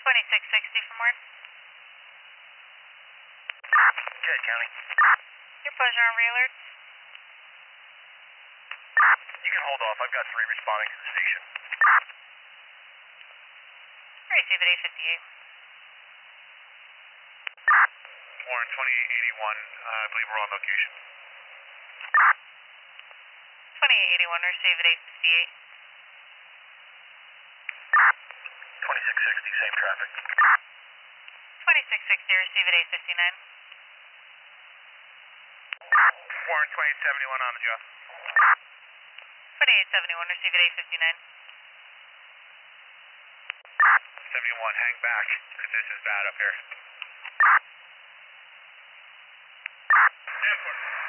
2660 from where? Good, County. Your pleasure on re-alert. You can hold off. I've got 3 responding to the station. Receive at 858. Warren 2881, I believe we're on location. 2881, receive at 858. 2660, same traffic. 2660, receive at 859. Warren 2871 on the job. 2871, receive at 859. 71, hang back, because this is bad up here. Airport.